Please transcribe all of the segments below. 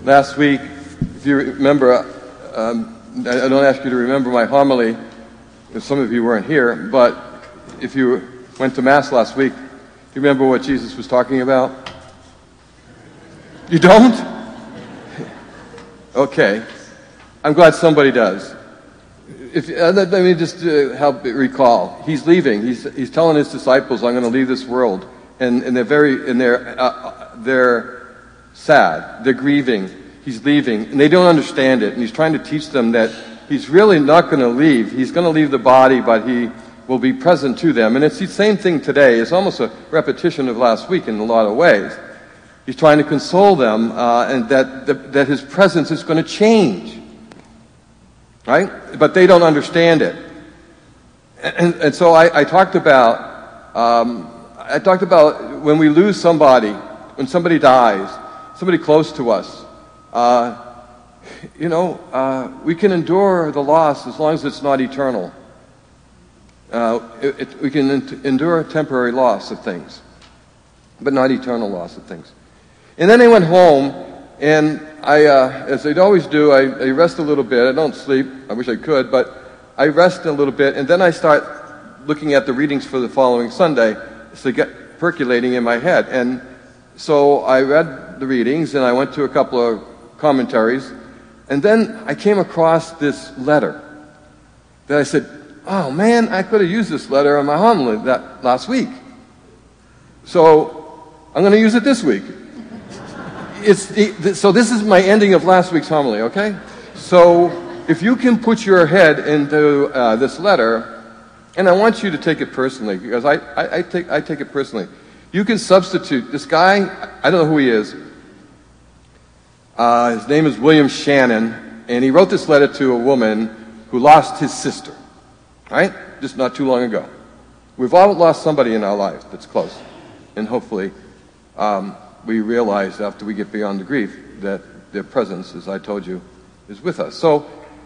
Last week, if you remember, I don't ask you to remember my homily, because some of you weren't here, but if you went to Mass last week, do you remember what Jesus was talking about? You don't? Okay. I'm glad somebody does. Let me just help recall. He's leaving. He's telling his disciples, "I'm going to leave this world," and they're sad. They're grieving. He's leaving, and they don't understand it. And he's trying to teach them that he's really not going to leave. He's going to leave the body, but he will be present to them. And it's the same thing today. It's almost a repetition of last week in a lot of ways. He's trying to console them, and that his presence is going to change. Right? But they don't understand it. And so I talked about when we lose somebody, when somebody dies, somebody close to us, we can endure the loss as long as it's not eternal. We can endure temporary loss of things, but not eternal loss of things. And then I went home, and as I'd always do, I rest a little bit. I don't sleep. I wish I could, but I rest a little bit, and then I start looking at the readings for the following Sunday to get percolating in my head. And so I read the readings, and I went to a couple of commentaries, and then I came across this letter that I said, "Oh man, I could have used this letter on my homily that last week. So I'm going to use it this week." So this is my ending of last week's homily, okay? So if you can put your head into this letter, and I want you to take it personally, because I take it personally. You can substitute this guy. I don't know who he is. His name is William Shannon, and he wrote this letter to a woman who lost his sister, right? Just not too long ago. We've all lost somebody in our life that's close, and hopefully we realize after we get beyond the grief that their presence, as I told you, is with us. So,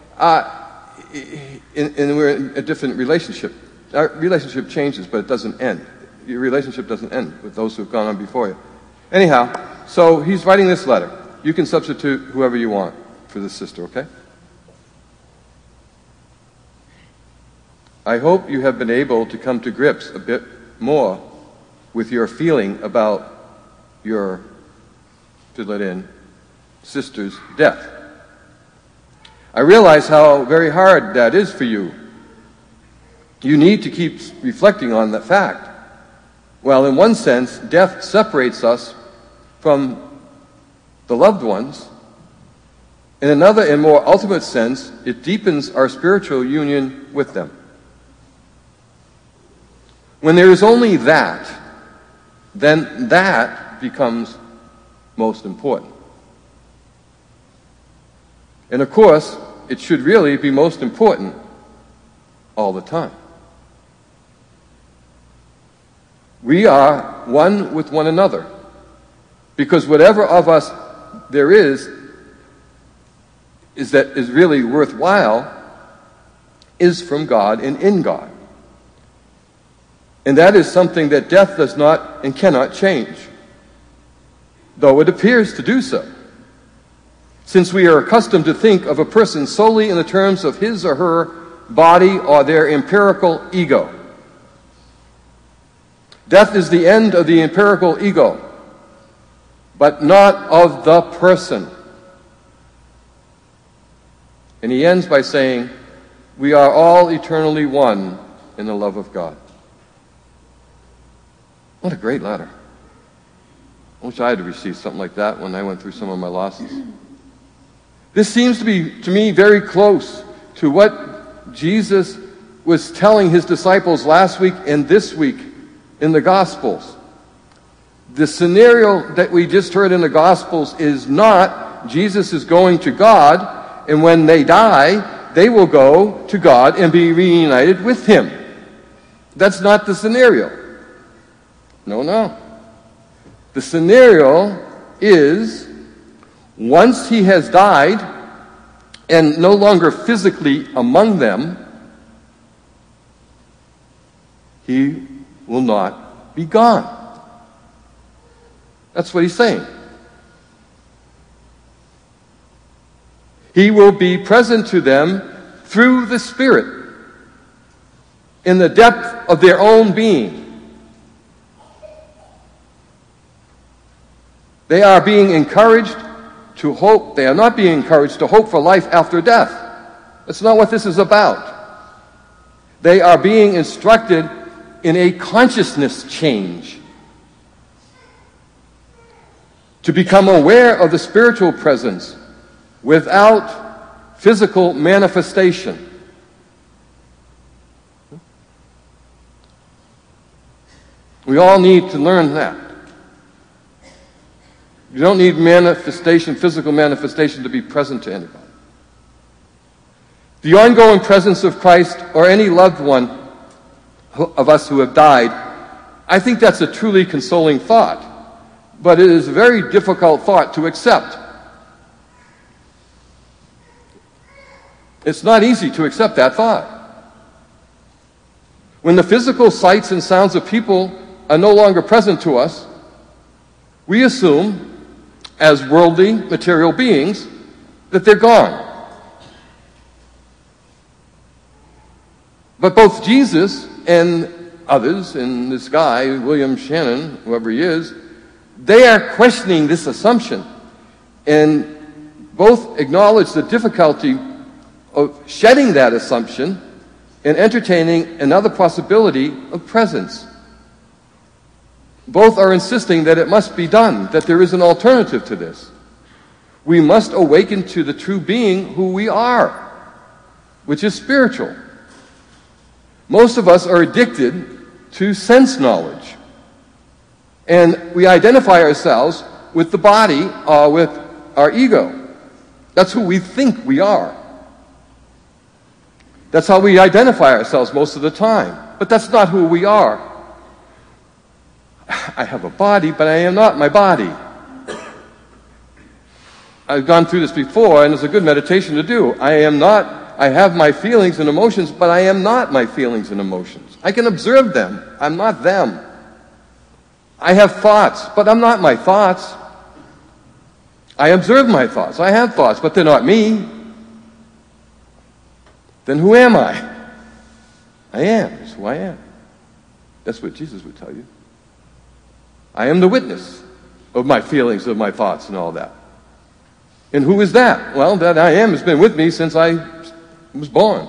and we're in a different relationship. Our relationship changes, but it doesn't end. Your relationship doesn't end with those who've gone on before you. Anyhow, so he's writing this letter. You can substitute whoever you want for this sister, okay? I hope you have been able to come to grips a bit more with your feeling about your, fill it in, sister's death. I realize how very hard that is for you. You need to keep reflecting on that fact. Well, in one sense, death separates us from the loved ones. In another and more ultimate sense, it deepens our spiritual union with them. When there is only that, then that becomes most important. And of course, it should really be most important all the time. We are one with one another, because whatever of us there is that is really worthwhile is from God and in God. And that is something that death does not and cannot change, though it appears to do so, since we are accustomed to think of a person solely in the terms of his or her body or their empirical ego. Death is the end of the empirical ego, but not of the person. And he ends by saying, "We are all eternally one in the love of God." What a great letter. I wish I had received something like that when I went through some of my losses. This seems to be, to me, very close to what Jesus was telling his disciples last week and this week in the Gospels. The scenario that we just heard in the Gospels is not Jesus is going to God, and when they die, they will go to God and be reunited with him. That's not the scenario. No. The scenario is, once he has died and no longer physically among them, he will not be gone. That's what he's saying. He will be present to them through the Spirit in the depth of their own being. They are being encouraged to hope. They are not being encouraged to hope for life after death. That's not what this is about. They are being instructed in a consciousness change to become aware of the spiritual presence without physical manifestation. We all need to learn that. You don't need manifestation, physical manifestation, to be present to anybody. The ongoing presence of Christ or any loved one of us who have died, I think that's a truly consoling thought. But it is a very difficult thought to accept. It's not easy to accept that thought. When the physical sights and sounds of people are no longer present to us, we assume, as worldly, material beings, that they're gone. But both Jesus and others in this guy, William Shannon, whoever he is, they are questioning this assumption and both acknowledge the difficulty of shedding that assumption and entertaining another possibility of presence. Both are insisting that it must be done, that there is an alternative to this. We must awaken to the true being who we are, which is spiritual. Most of us are addicted to sense knowledge. And we identify ourselves with the body or with our ego. That's who we think we are. That's how we identify ourselves most of the time. But that's not who we are. I have a body, but I am not my body. I've gone through this before, and it's a good meditation to do. I have my feelings and emotions, but I am not my feelings and emotions. I can observe them. I'm not them. I have thoughts, but I'm not my thoughts. I observe my thoughts. I have thoughts, but they're not me. Then who am I? I am. That's who I am. That's what Jesus would tell you. I am the witness of my feelings, of my thoughts, and all that. And who is that? Well, that I am has been with me since I was born.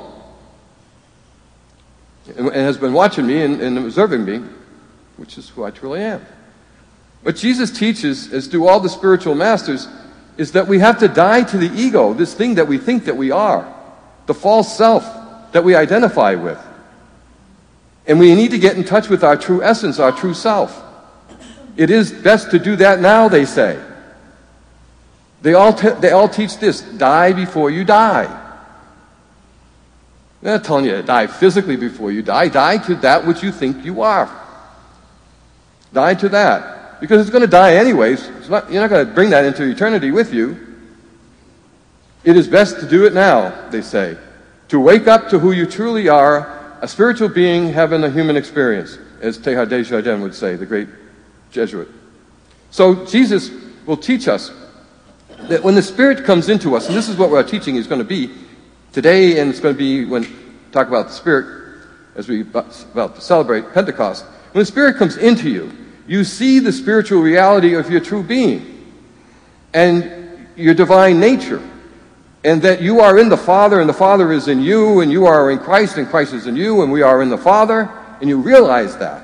And has been watching me and observing me, which is who I truly am. What Jesus teaches, as do all the spiritual masters, is that we have to die to the ego, this thing that we think that we are, the false self that we identify with. And we need to get in touch with our true essence, our true self. It is best to do that now, they say. They all teach this: die before you die. They're not telling you to die physically before you die. Die to that which you think you are. Die to that. Because it's going to die anyways. You're not going to bring that into eternity with you. It is best to do it now, they say. To wake up to who you truly are, a spiritual being having a human experience, as Teilhard de Chardin would say, the great Jesuit. So Jesus will teach us that when the Spirit comes into us, and this is what our teaching is going to be today, and it's going to be when we talk about the Spirit as we about to celebrate Pentecost. When the Spirit comes into you, you see the spiritual reality of your true being and your divine nature, and that you are in the Father, and the Father is in you, and you are in Christ, and Christ is in you, and we are in the Father, and you realize that.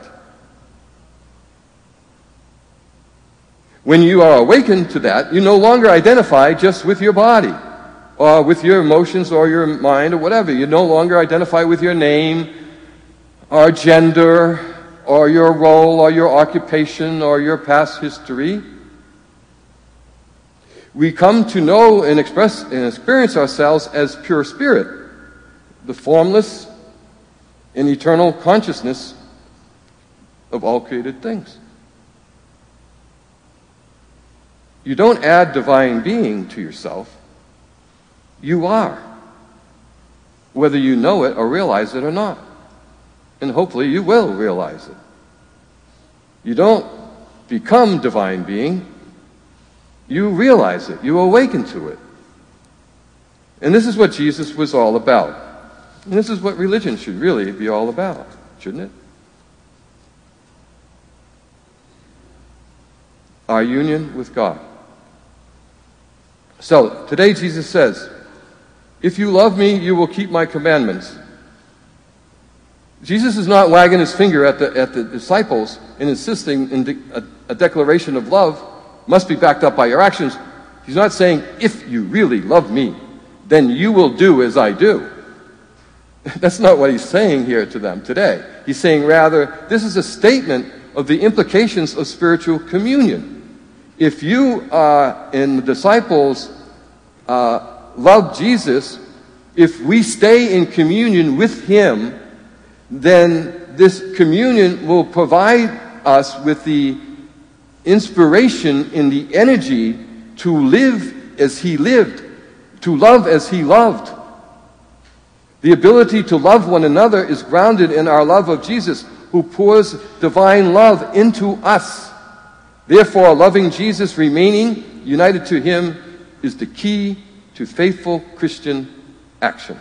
When you are awakened to that, you no longer identify just with your body, or with your emotions, or your mind, or whatever. You no longer identify with your name, or gender, or your role, or your occupation, or your past history. We come to know and express and experience ourselves as pure spirit, the formless and eternal consciousness of all created things. You don't add divine being to yourself. You are, whether you know it or realize it or not. And hopefully you will realize it. You don't become divine being. You realize it. You awaken to it. And this is what Jesus was all about. And this is what religion should really be all about, shouldn't it? Our union with God. So, today Jesus says, if you love me, you will keep my commandments. Jesus is not wagging his finger at the disciples and insisting a declaration of love must be backed up by your actions. He's not saying, if you really love me, then you will do as I do. That's not what he's saying here to them today. He's saying rather, this is a statement of the implications of spiritual communion. If you and the disciples love Jesus, if we stay in communion with him, then this communion will provide us with the inspiration and the energy to live as he lived, to love as he loved. The ability to love one another is grounded in our love of Jesus, who pours divine love into us. Therefore, loving Jesus, remaining united to him, is the key to faithful Christian action.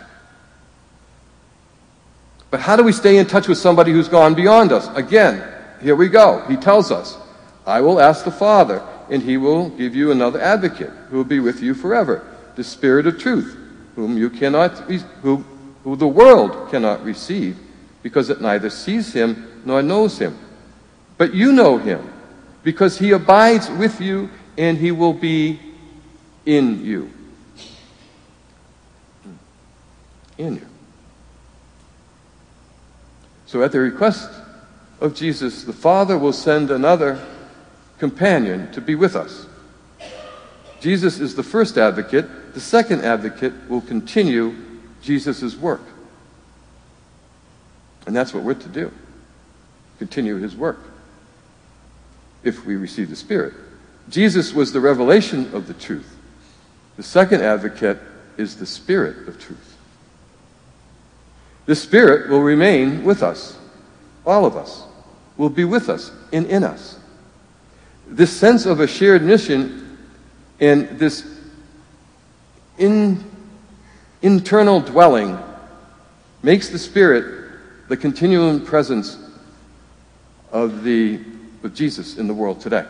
But how do we stay in touch with somebody who's gone beyond us? Again, here we go. He tells us, I will ask the Father, and he will give you another advocate who will be with you forever, the Spirit of truth, whom who the world cannot receive, because it neither sees him nor knows him. But you know him, because he abides with you, and he will be in you. In you. So at the request of Jesus, the Father will send another companion to be with us. Jesus is the first advocate. The second advocate will continue Jesus' work. And that's what we're to do. Continue his work. If we receive the Spirit. Jesus was the revelation of the truth. The second advocate is the Spirit of truth. The Spirit will remain with us. All of us will be with us and in us. This sense of a shared mission and this internal dwelling makes the Spirit the continuing presence of Jesus in the world today.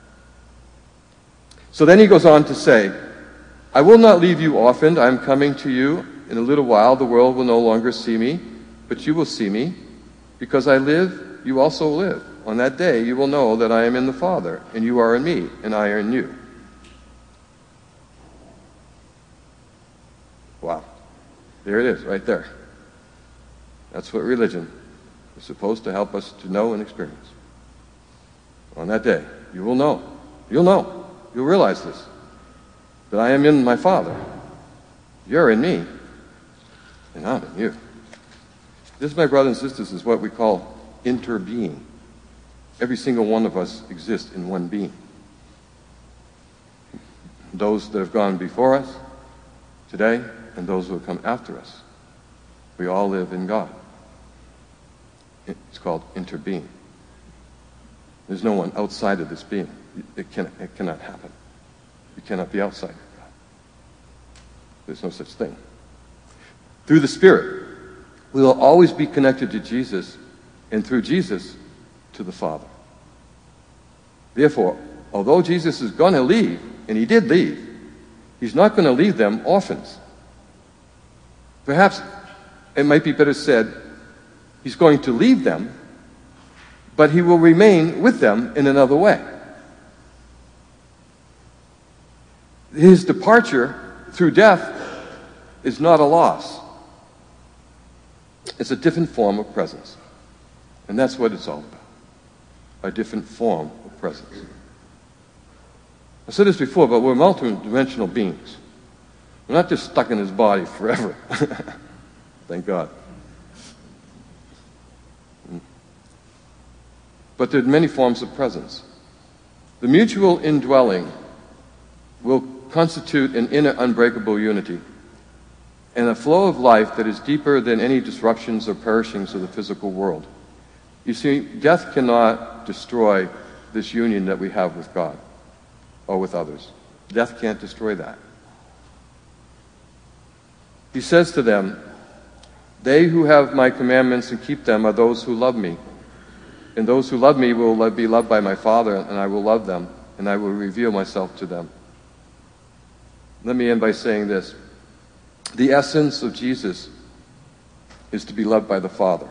So then he goes on to say, I will not leave you orphaned. I am coming to you. In a little while, the world will no longer see me, but you will see me. Because I live, you also live. On that day, you will know that I am in the Father, and you are in me, and I are in you. Wow. There it is, right there. That's what religion is supposed to help us to know and experience. On that day, you will know. You'll know. You'll realize this. That I am in my Father. You're in me. And I'm in you. This, my brothers and sisters, is what we call interbeing. Every single one of us exists in one being. Those that have gone before us today and those who have come after us. We all live in God. It's called interbeing. There's no one outside of this being. It cannot happen. You cannot be outside of God. There's no such thing. Through the Spirit, we will always be connected to Jesus, and through Jesus, to the Father. Therefore, although Jesus is going to leave, and he did leave, he's not going to leave them orphans. Perhaps it might be better said, he's going to leave them, but he will remain with them in another way. His departure through death is not a loss. It's a different form of presence. And that's what it's all about. A different form of presence. I said this before, but we're multidimensional beings. We're not just stuck in his body forever. Thank God. But there are many forms of presence. The mutual indwelling will constitute an inner unbreakable unity and a flow of life that is deeper than any disruptions or perishings of the physical world. You see, death cannot destroy this union that we have with God or with others. Death can't destroy that. He says to them, "They who have my commandments and keep them are those who love me. And those who love me will be loved by my Father, and I will love them, and I will reveal myself to them." Let me end by saying this. The essence of Jesus is to be loved by the Father.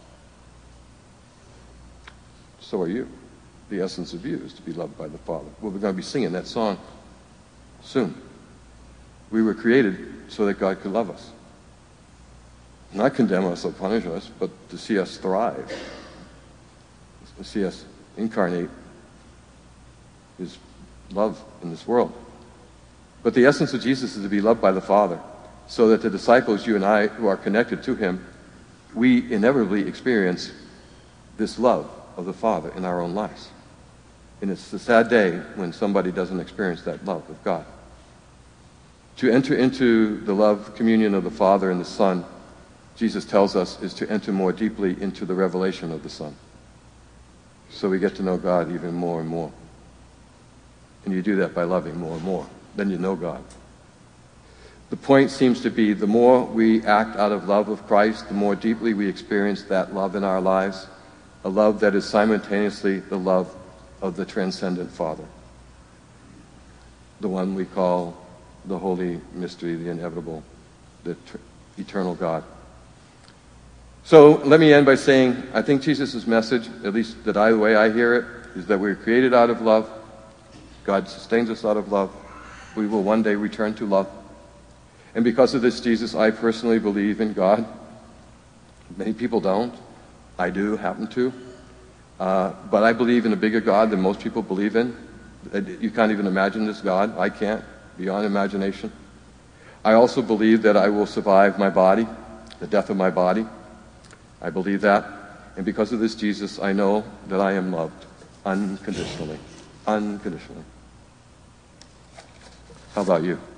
So are you. The essence of you is to be loved by the Father. Well, we're going to be singing that song soon. We were created so that God could love us. Not condemn us or punish us, but to see us thrive. To see us incarnate His love in this world. But the essence of Jesus is to be loved by the Father, so that the disciples, you and I, who are connected to Him, we inevitably experience this love of the Father in our own lives. And it's the sad day when somebody doesn't experience that love of God. To enter into the love communion of the Father and the Son, Jesus tells us, is to enter more deeply into the revelation of the Son. So we get to know God even more and more. And you do that by loving more and more. Then you know God. The point seems to be the more we act out of love of Christ, the more deeply we experience that love in our lives, a love that is simultaneously the love of the transcendent Father, the one we call the holy mystery, the inevitable, the eternal God. So let me end by saying, I think Jesus' message, at least the way I hear it, is that we're created out of love. God sustains us out of love. We will one day return to love. And because of this, Jesus, I personally believe in God. Many people don't. I do happen to. But I believe in a bigger God than most people believe in. You can't even imagine this God. I can't, beyond imagination. I also believe that I will survive my body, the death of my body. I believe that. And because of this, Jesus, I know that I am loved unconditionally. Unconditionally. How about you?